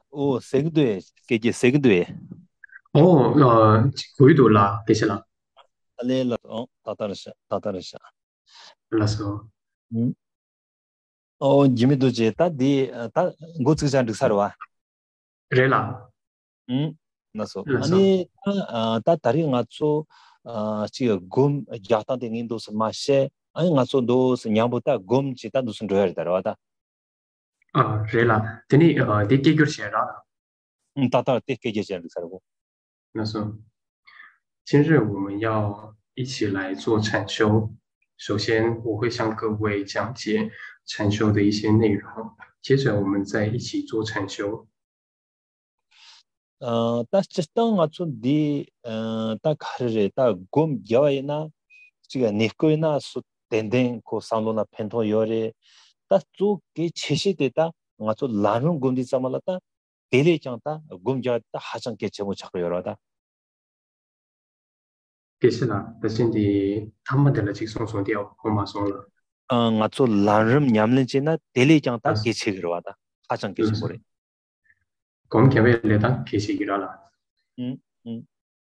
오, 세그도에, 깨지 세그도에. 어, 고유도라 계시나? 알레라, 다다르샤. 몰라서. 지미도제, 고츠장 득사로와. 레라, 나소. 몰라서. 아니, 다리 나초, 지가 야탄데 닌도스 마셰, 아니, 나초 도스 냐보다 지다 두슨 로야르다로와다. 레라. 테니, 디케규르시에라. 따따, 때 깨지장 득사로. 那说，今日我们要一起来做禅修。首先，我会向各位讲解禅修的一些内容，接着我们再一起做禅修。 chistang nacho kharire, yawaina, 지가 니코이나 수 덴덴 고 상로나 펜토 요레 따쭉 게 체시되다 ngacho 라는 곰디 자말라다 데레 장다 곰자다 하장 게 제모 찾고 열어다 给是啦，但是你他们的了就送送掉，我马上了。 ngacho 라름 냠는지나 데레 장다 那 게 체그러다 하장 게 是是， 제모레 我们前面来当给是伊拉啦。 음 음.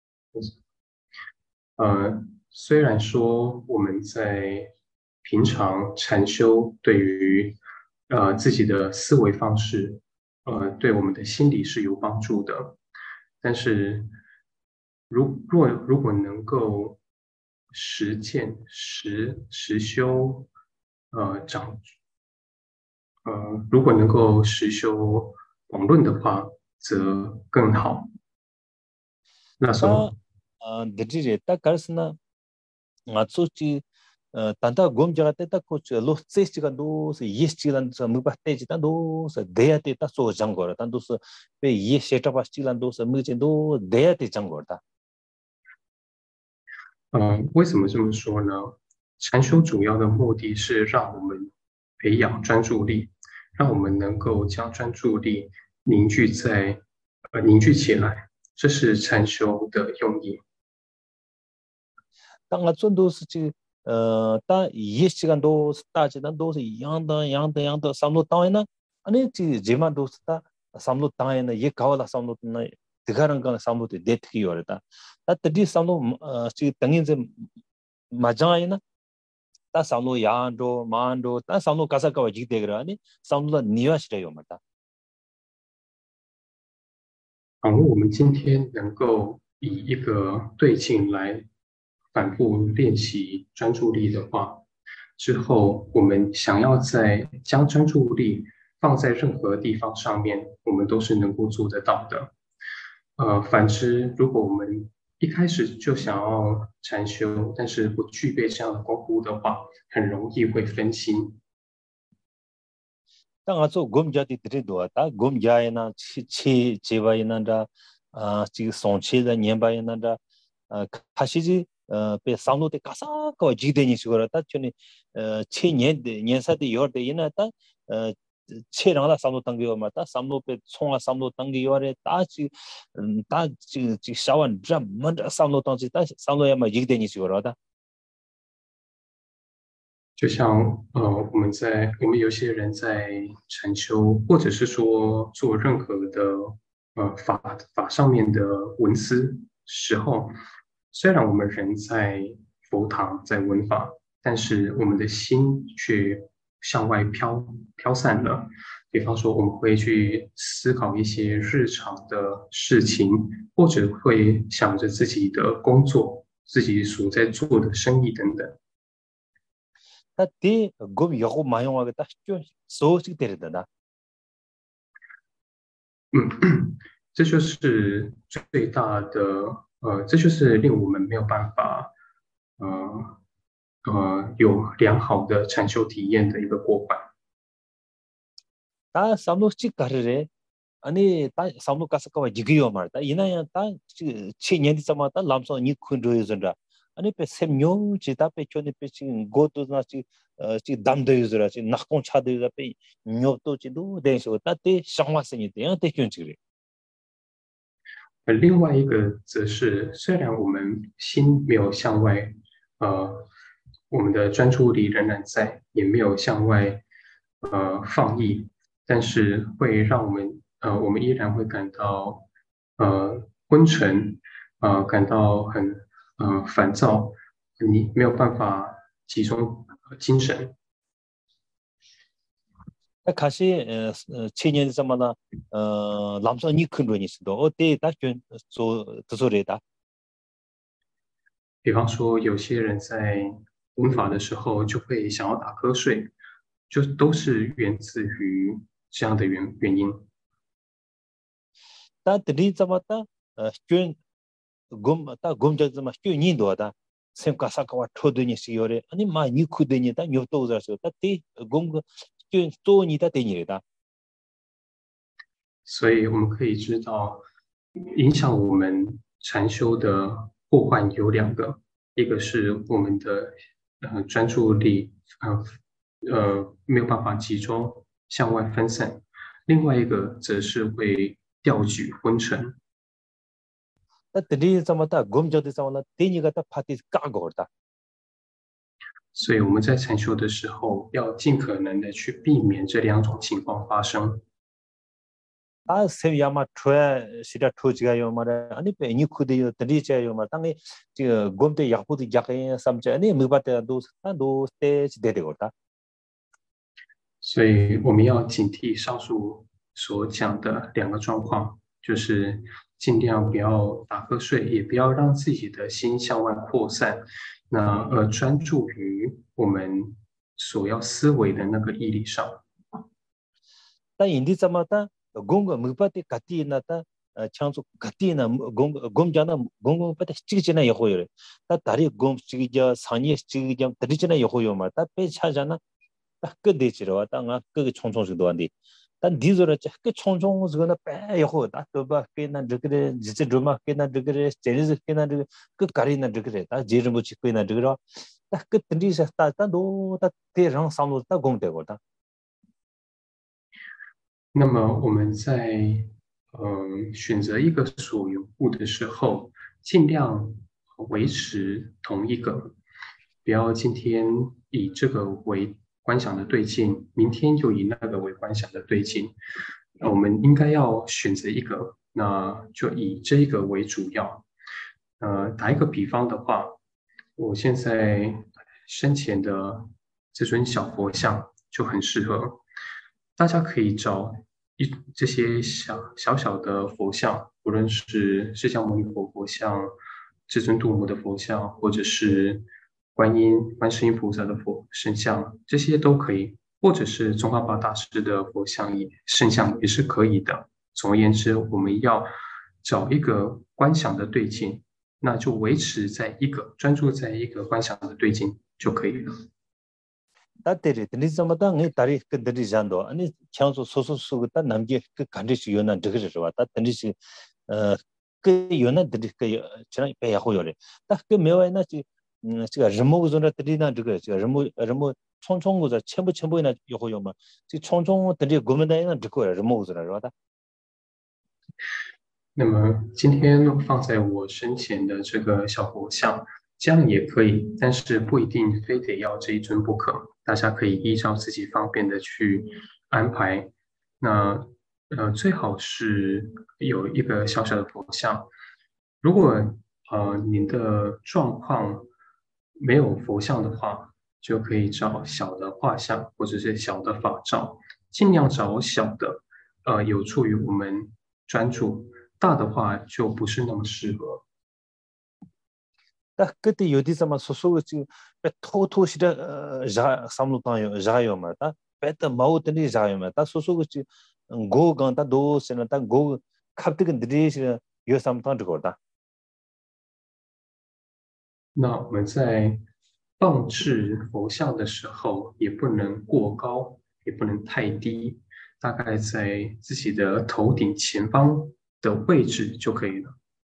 虽然说我们在平常禅修对于自己的思维方式，对我们的心理是有帮助的，但是如果能够实践实修，长如果能够实修广论的话，则更好。那时 다 候， 드지레 딱 가르스나 ngacho chi tanda gom jaga te ta kuch lo tse chi kan do se yes chi lan sa mugba te chi tan do se deya te ta so jang gor tan do se pe ye seta pas chi lan do se mu chen do deya te jang gor ta 为什么这么说呢？禅修主要的目的是让我们培养专注力，让我们能够将专注力凝聚起来，这是禅修的用意。 ta ngacho do se chi ta yes chi kan do ta chi tan do se yang da samlo ta na ane chi jema do se ta samlo ta na ye kawala samlo na digarang kan samlo te det ki yor ta ta tadi samlo chi tangin je majang 다 삼로 야안도 마안도 다 삼로 가사가와 지대그라니 삼로 니와시래요 말다 倘若我们今天能够以一个对境来反复练习专注力的话，之后我们想要将专注力放在任何地方上面，我们都是能够做得到的。反之，如果我们一开始就想要禅修，但是不具备这样的功夫的话，很容易会分心。 다 가서 곰자디 드리도 다 곰자이나 치 제바이나다 지 송치다 냠바이나다 카시지 pe samlo te kasa ko jide ni sigora ta chuni che nyen sa de yor de ina ta che rang la samlo tang yo ma ta samlo pe chong la samlo tang yo re ta chi shawan dram man samlo tang chi ta samlo ya ma jide ni sigora ta 就像我们有些人在禅修，或者是说做任何的法上面的文思时候，虽然我们人在佛堂在闻法，但是我们的心却向外飘散了。比方说，我们会去思考一些日常的事情，或者会想着自己的工作、自己所在做的生意等等。 다 대 곰 여고 마용하게 딱 소식 때리다 嗯，这就是最大的，这就是令我们没有办法，呃有良好的禅修体验的一个过关。 다 삼로치 가르레 아니 다 삼로 가서가 지기요 말다 이나야 다 치년디 삼았다 람서 니 쿤르여전다 아니 페 셈뇽 지다 페 촌이 페 치 고도나 치 담데 유즈라 치 나콘 차데 유자 페 뇨도 치도 데쇼 따테 상와스니 데야 테 촌치리 而另外一个则是，虽然我们心没有向外，我们的专注力仍然在，也没有向外放逸，但是会让我们我们依然会感到昏沉，感到很烦躁，你没有办法集中精神。 가시 체년 zamana lamsa ni khunro ni sido o te ta kyun so tso re da 比方说，有些人在文法的时候就会想要打瞌睡，就都是源自于这样的原因。 ta tri zamata kyun gum ja zama kyun ni do da sem ka sa ka wa thodu ni si yore ani ma ni khude ni da nyob to za so ta te gum kyun to ni ta te ni re da 所以我们可以知道，影响我们禅修的祸患有两个，一个是我们的专注力没有办法集中，向外分散；另外一个则是会掉举昏沉。 ta tri zamata gum ja de zamana te ni ga ta phati ka go da 所以我们在禅修的时候，要尽可能的去避免这两种情况发生。 ta sem yama thwa sida thoji ga yo mara ani pe ni khude yo tri cha yo ma tang ji gum te yak pu de yak sam cha ani mi ba te do te de go da 所以我们要警惕上述所讲的两个状况，就是尽量不要打瞌睡，也不要让自己的心向外扩散，专注于我们所要思维的那个义理上。 ta indi zamata gong mi ba te kati na ta changsu kati na gom jana gong pa te chig china yo yo ta dari gom chig ja sani chig ja dari china yo yo ma ta pe cha jana ta ke de chi ro ta nga ke chong chong sig do andi ta di zo ra cha ke chong chong zo na pe yo ta to ba ke na de ke ji che drama ke na de ke chen ji ke na de ke kari na de ke ta ji ru bu chi ke na de ro ta ke tindi sa ta do ta te rang sam lo ta gong de go ta 那么我们在选择一个所缘物的时候，尽量维持同一个，不要今天以这个为观想的对境，明天就以那个为观想的对境。我们应该要选择一个，那就以这一个为主要。打一个比方的话，我现在生前的这尊小佛像就很适合，大家可以找这些小小的佛像，无论是释迦牟尼佛佛像、至尊度母的佛像，或者是观世音菩萨的圣像，这些都可以，或者是宗喀巴大师的佛像圣像也是可以的。总而言之，我们要找一个观想的对境，那就维持在专注在一个观想的对境就可以了。 다 때리 드니자마다 네 다리 그 드리잔도 아니 창소 소소소 다 남게 그 간디시 요난 드그르 왔다 드니시 어그 요난 드리 그 지나 배야 호요래 딱그 매와이나 지 제가 remote 존나 드리나 드그 제가 remote 총총고자 첨부이나 요호요마 지 총총 드리 고면다이나 드고 remote 존나 왔다 那么今天放在我身前的这个小佛像，这样也可以，但是不一定非得要这一尊不可。大家可以依照自己方便的去安排。那最好是有一个小小的佛像。如果您的状况没有佛像的话，就可以找小的画像或者是小的法照，尽量找小的，有助于我们专注。大的话就不是那么适合。 딱 그때 요디서만 소소지 토토시다 자 삼루타요 자요마 다 베타 마우트니 자요마 다 소소지 고간다 도스나 고 갑득은 드리시 요 삼탄 거다 那我们在放置佛像的时候，也不能过高，也不能太低，大概在自己的头顶前方的位置就可以了。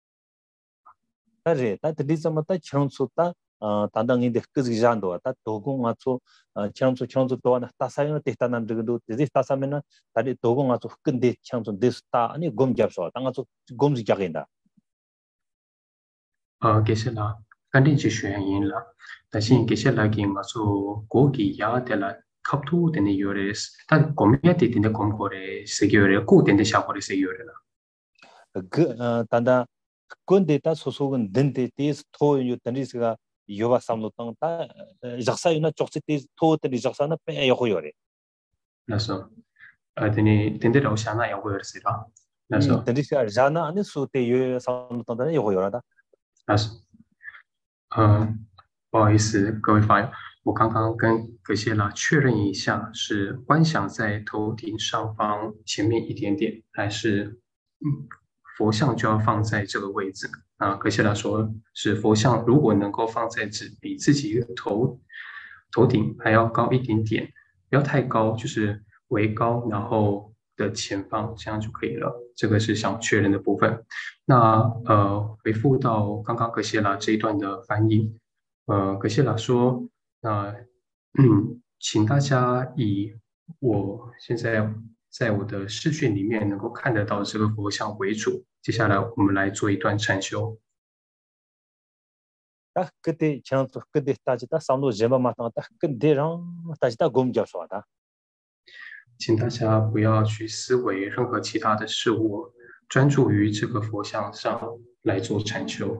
따제 다 드리서마 다 청소다 단당인데 그지 잔도 다 도공 아초 청소 도나 다 사용을 됐다는 데도 이제 다 사면은 다리 도공 아초 근데 청소 됐다 아니 곰 잡서 당아초 곰지 잡인다 其實啦，跟住就學語言啦，但是其實嚟講，我做國語也得啦， 갑투 되는 요레스 단 고미한테 되는 공고래 세계요래 고된데 샤고래 세계요래라 그 단다 근데다 소속은 덴데 데스 토요 던리스가 요바 삼로 땅다 작사유나 쪽지 데스 토들이 작사나 빼 요거요래 그래서 되니 된데라고 샤나 요거요래라 그래서 던리스가 자나 안에 소테 요 삼로 땅다 요거요라다 그래서 不好意思，各位法友，我刚刚跟格谢拉确认一下，是观想在头顶上方前面一点点，还是佛像就要放在这个位置？啊，格谢拉说是佛像，如果能够放在比自己头顶还要高一点点，不要太高，就是微高，然后的前方，这样就可以了。这个是想确认的部分。那回复到刚刚格谢拉这一段的翻译。格谢拉说，那请大家以我现在在我的视讯里面能够看得到这个佛像为主。接下来我们来做一段禅修。 딱 그때 저는 또 그때 따지다 삼로 제바 마땅 딱 그때랑 따지다 곰겨서다 请大家不要去思维任何其他的事物，专注于这个佛像上来做禅修。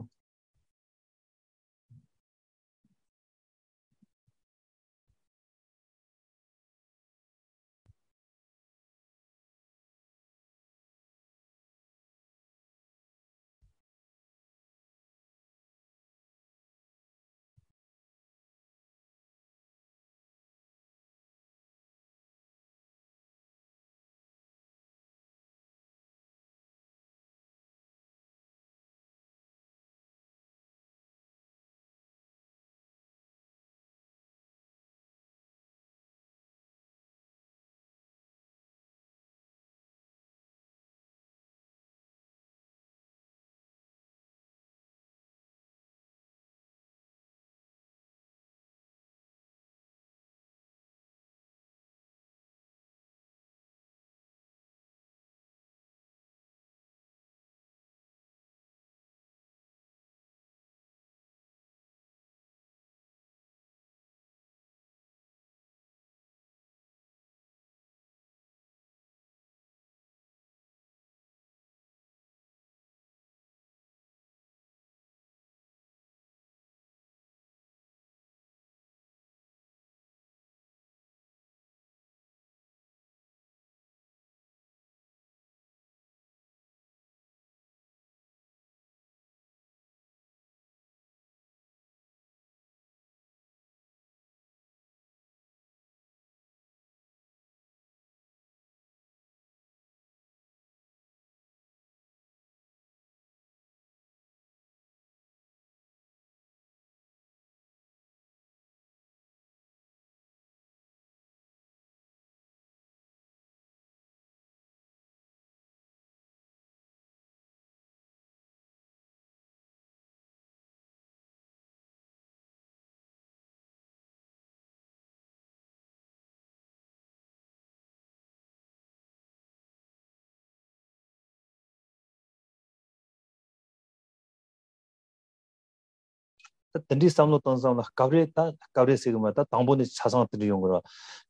던리 삼로 땅상라 가브레다 가브레시그마다 당본의 차상들이 용거라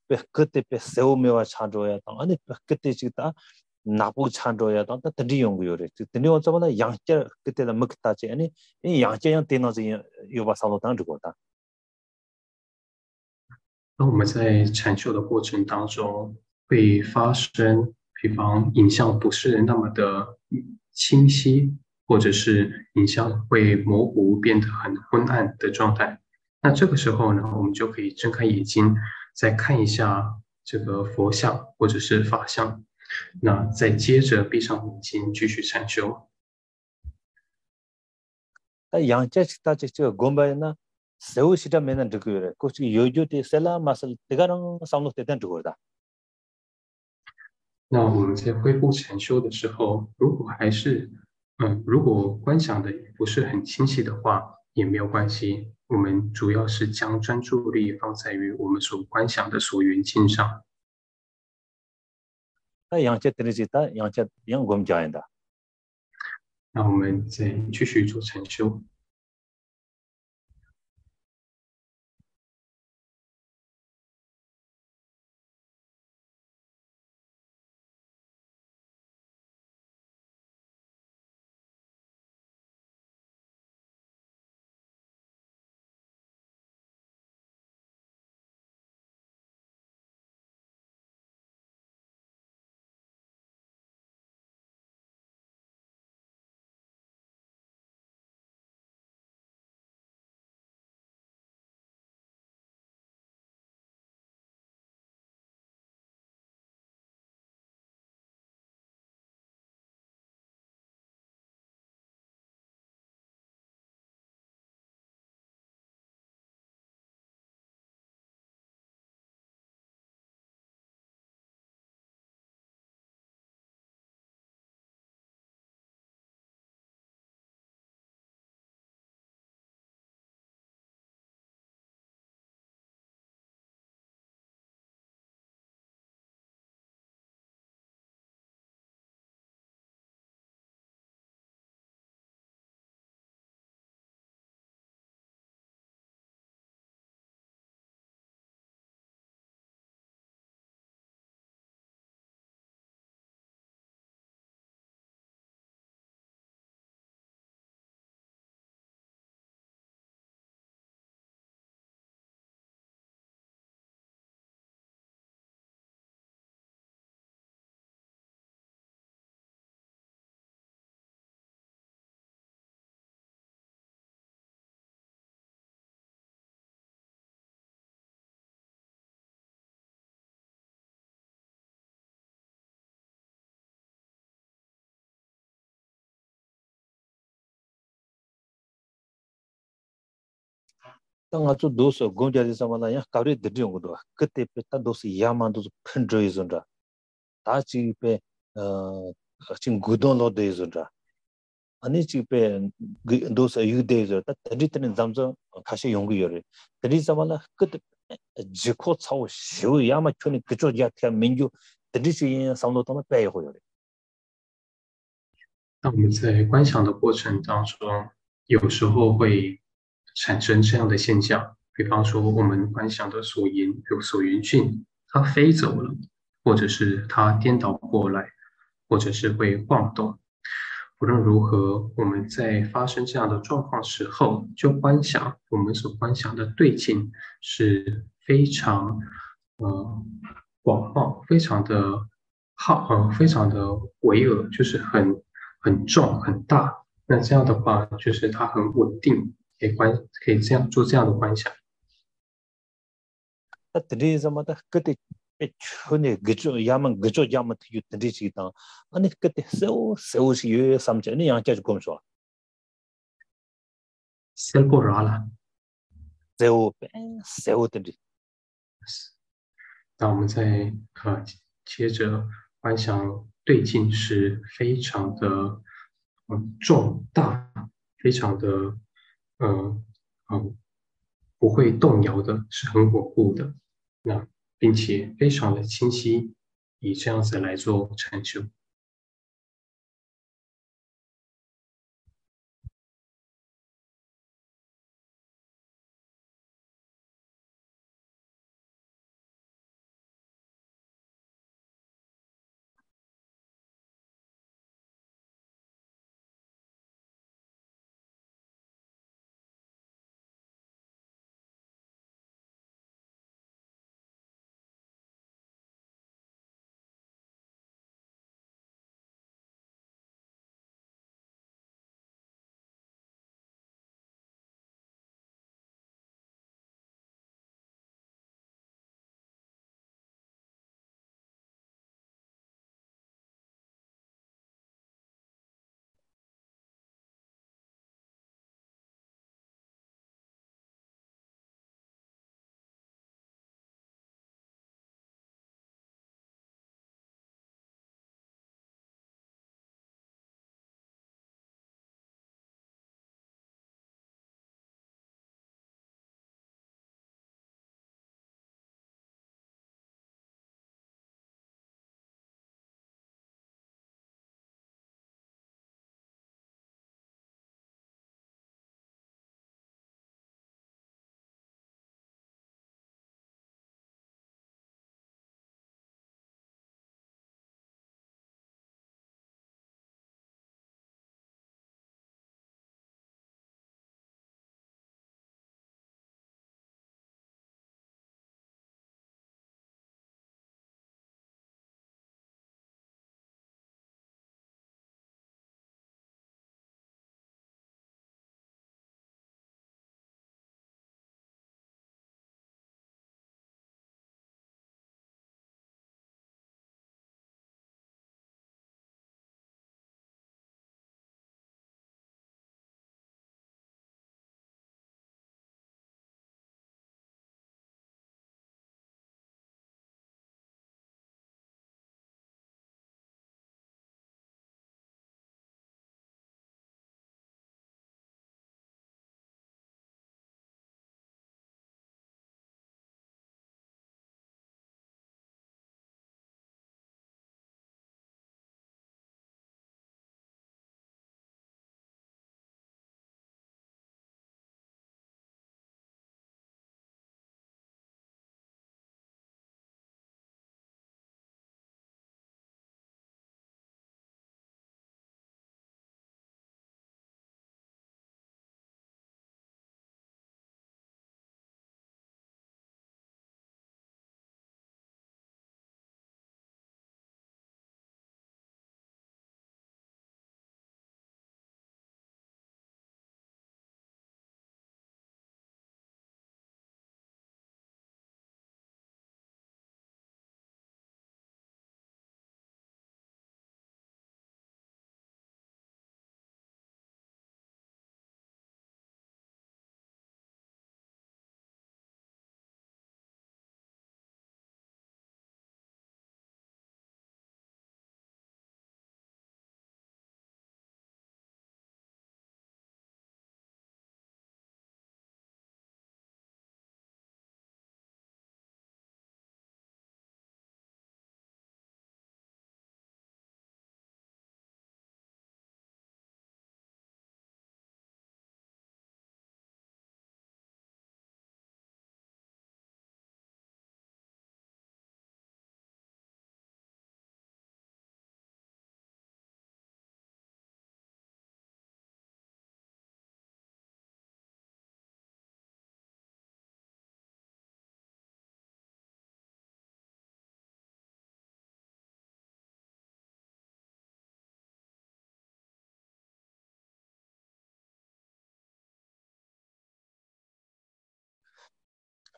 그때 배 세우메와 찬조야 땅 아니 그때 지다 나부 찬조야 땅 던리 용거요래 던리 원자마다 양자 그때다 먹다지 아니 이 양자양 되나지 요바 삼로 땅 저거다 当我们在禅修的过程当中，会发生，比方影像不是那么的清晰，或者是影像会模糊，变得很昏暗的状态。那这个时候呢，我们就可以睁开眼睛，再看一下这个佛像或者是法像，那再接着闭上眼睛继续禅修。 양자 식다지 저 곰바이나 세우시다 메는 저거래 고치 요조데 셀라 마슬 대가랑 삼로 때된 저거다 那我们在恢复禅修的时候，如果观想的不是很清晰的话，也没有关系。我们主要是将专注力放在于我们所观想的所缘境上。 양자 드리지다 양자 양 곰자인다 那我们再继续做禅修。 当做都是公家的什么了，呀，搞的这种的，그때 때都是야만都是喷着一种的，다 지금 지금 구동로도 있어라. 아니 지금 도서 유대에서 다 드리트는 잠저 다시 연구요래. 드리 잡아라 그때 지코 차오 쉬우 야마 촌이 그쪽 야티아 민주 드리시 상도도는 빼고요래. 那我们在观想的过程当中，有时候会产生这样的现象，比方说我们观想的索云菌，它飞走了，或者是它颠倒过来，或者是会晃动。无论如何，我们在发生这样的状况时候，就观想我们所观想的对境是非常广袤，非常的巍峨，就是很重很大。那这样的话，就是它很稳定，可以这样做这样的观想。 드리 잡아다 그때 촌이 그쪽 야만 그쪽 야만 튀유 드리시다. 아니 그때 세우시 요 삼전이 양자주 검소. Selborala， 세우 드리. 那我们再接着观想对境是非常的重大，非常的呃呃不会动摇的，是很稳固的。那并且非常的清晰，以这样子来做成就。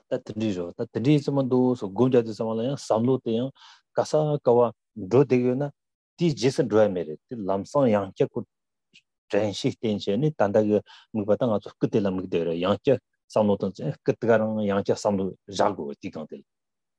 다 드리죠. 다 드리 좀 도서 곰자도 samala samlo te yang kasa kawa do degena ti jisen drame ti lamsan yang che ku train shi tension ni tanda ge mu ba tang aso kete lam ge de yang che samlo ton che kete garang yang che samlo jago ti kan de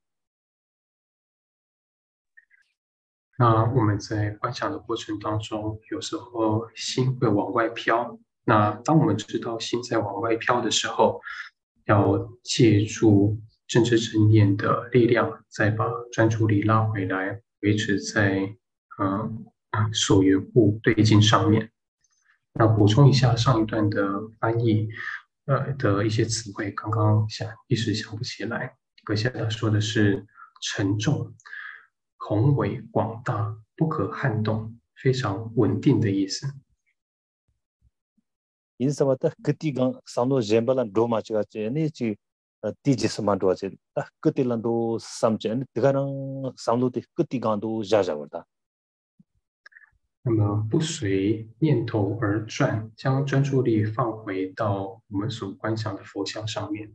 那我们在观想的过程当中，有时候心会往外飘。那当我们知道心在往外飘的时候，要借助正知正念的力量，再把专注力拉回来，维持在所缘物对境上面。那补充一下上一段的翻译，的一些词汇，刚刚一时想不起来。阁下说的是沉重、宏伟、广大、不可撼动、非常稳定的意思。 in sama ta kati gang samlo jembalan do ma cha che ni chi ti jisman do che ta kati lan do sam che ni tigarang samlo te kati gang do ja ja warda 那么不随念头而转，将专注力放回到我们所观想的佛像上面。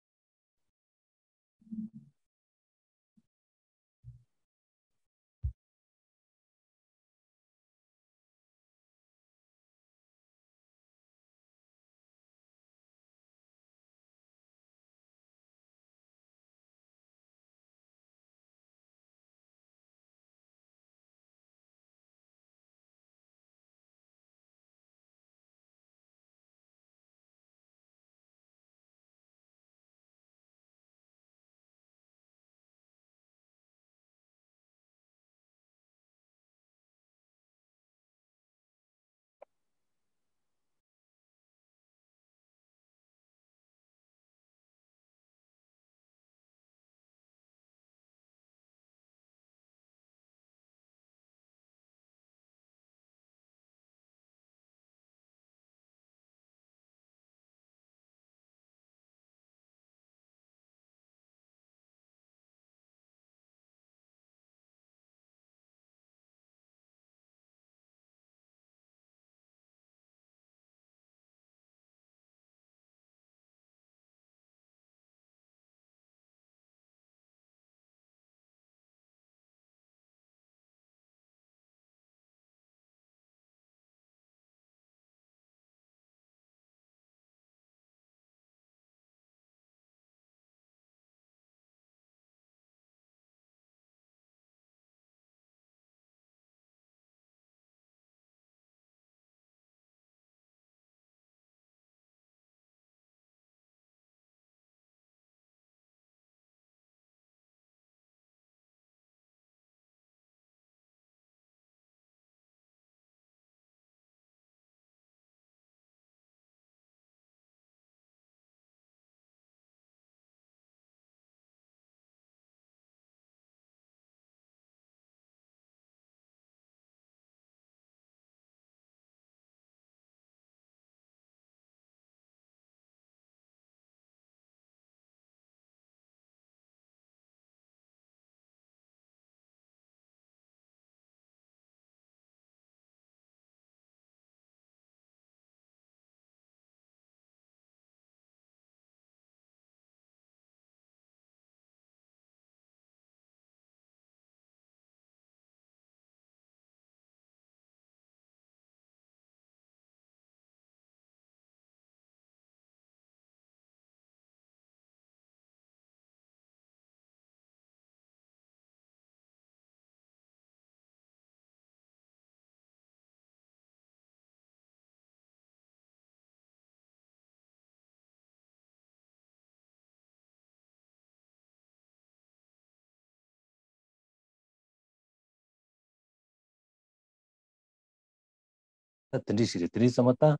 ta tindi siri tindi sama ta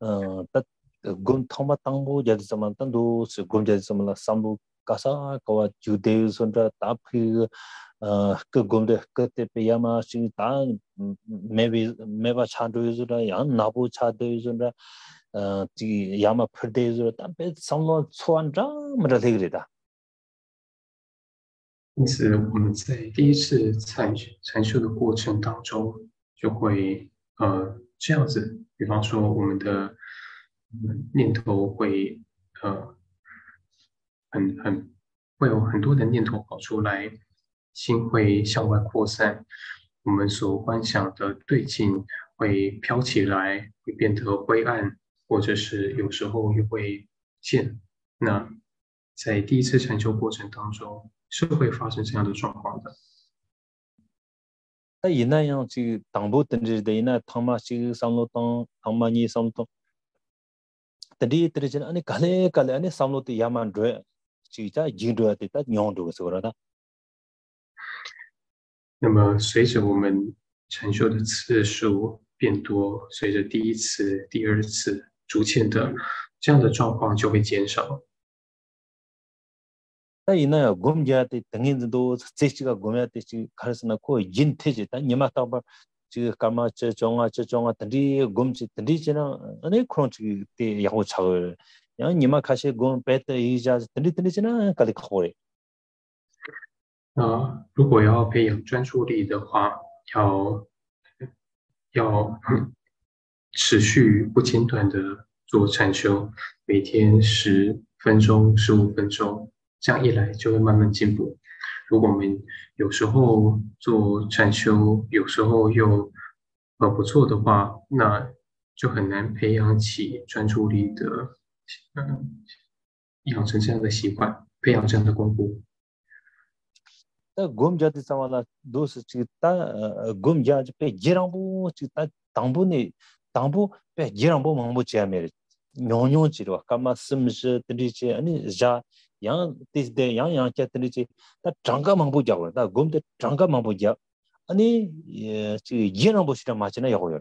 ta gom thoma tangbo jadi sama ta do se gom jadi sama la sambu kasa kawa jude sondra ta phi ke gom de ke te pe yama sing ta maybe meba chandu yuzura yang nabu chadu yuzura ti yama phirde yuzura ta pe samlo chuan ra mra legrida 因此，我们在第一次禅修的过程当中，就会这样子。比方说，我们的念头会会有很多的念头跑出来，心会向外扩散，我们所幻想的对境会飘起来，会变得灰暗，或者是有时候又会见。那在第一次禅修过程当中，是会发生这样的状况的。 다 이나양 지 당보 던지데 이나 탕마 지 삼로 당 탕마니 삼도 던디 들이진 아니 갈래 갈래 아니 삼로도 야만 돼 지자 진도야 됐다 뇽도 그러다 那么，随着我们禅修的次数变多，随着第一次、第二次逐渐的这样的状况就会减少。 다 이나야 곰자데 당인도 제치가 곰야데 지 가르스나 코 인테지 다 니마타 바 지 까마 저 종아 던디 곰지 던디지나 아니 크론치 때 야고 차을 야 니마 카시 곰 베트 이자 던디지나 칼리 코레 那如果要培养专注力的话，要持续不间断的做禅修，每天10分钟、15分钟，这样一来就会慢慢进步。如果我们有时候做禅修，有时候又不做的话，那就很难培养起专注力的，养成这样的习惯，培养这样的功夫。 다 곰자데 사와라 도스 지다 곰자 पे 지랑부 지다 당부니 당부 पे 지랑부 망부 지야메 뇽뇽 지로 까마 심스 드리지 아니 자양 디스데 양양 쳇드리지 다 장가 망부 자고 다 곰데 장가 망부 자 아니 지 지랑부 시라 마치나 야고요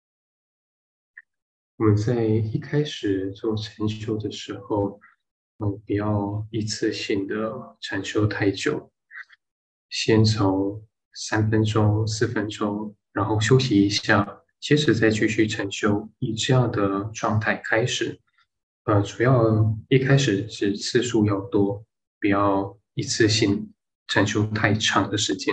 我们在一开始做禅修的时候，不要一次性的禅修太久，先从3分钟、4分钟，然后休息一下，接着再继续禅修，以这样的状态开始。主要一开始是次数要多，不要一次性禅修太长的时间。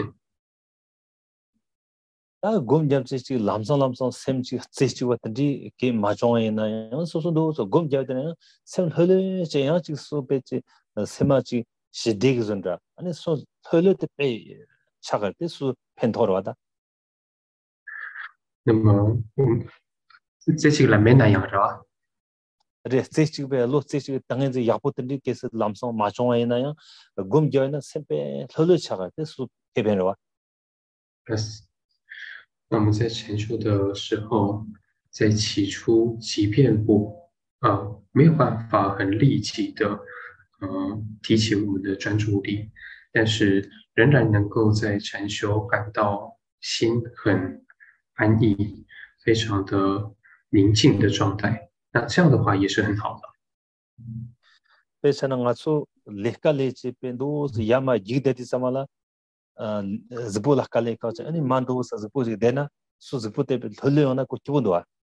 다 곰잡지 지 람상람상 샘지 찌지 같은지 게 마종에나 소소도 곰잡되는 샘 흘레 제야 지 소베지 세마지 시디그존다 아니 소 흘레데 베 차갈 때수 펜토로다 那么，这是个蓝莓那样是吧？ रे 찌지 베 로 찌지 당연히 야포든지 계속 람상 마종에나 곰잡이나 샘베 흘레 차갈 때수 개변로와 那我们在禅修的时候，在起初，即便没有办法很立即的提起我们的专注力，但是仍然能够在禅修感到心很安逸，非常的宁静的状态。那这样的话也是很好的。 पेशना ngaso lehka leche pendo yama jigdeti samala zbu lahka le ka ani mando sa zbu dena su zbu te thole ko chibundo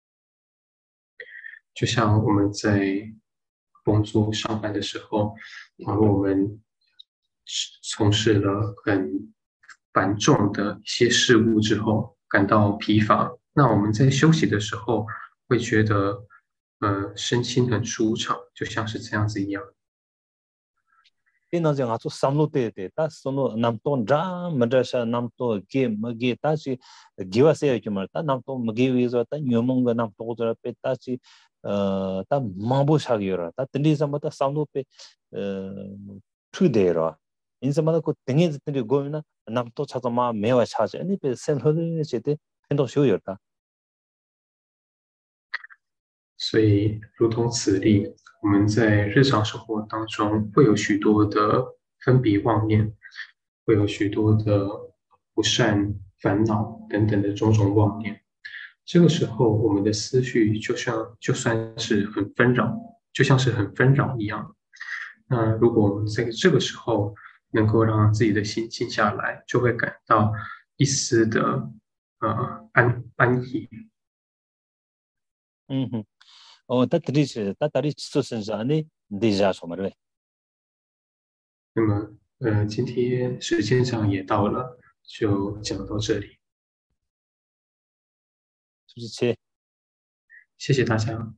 就像我们在工作上班的时候，然后我们从事了很繁重的一些事物之后，感到疲乏。那我们在休息的时候，会觉得身心很舒畅，就像是这样子一样。 ina jang aso samlo te ta sono namton dra madrasa namto ge mage ta chi giwa se yumar ta namto mage wizo ta nyomong ga namto go pe ta chi ta mambo shagyo ta tindi samata samlo pe thu de ro in samata ko tengi tindi go na namto cha ma mewa cha je ani pe sen ho de che de pendo shyo yo ta 所以，如同此例，我们在日常生活当中会有许多的分别妄念，会有许多的不善、烦恼等等的种种妄念。这个时候，我们的思绪就算是很纷扰，就像是很纷扰一样。那如果我们在这个时候能够让自己的心静下来，就会感到一丝的安逸。 ta tris ta tari chiso senza ne deja somare 那么，今天时间上也到了，就讲到这里。 就是切谢谢大家。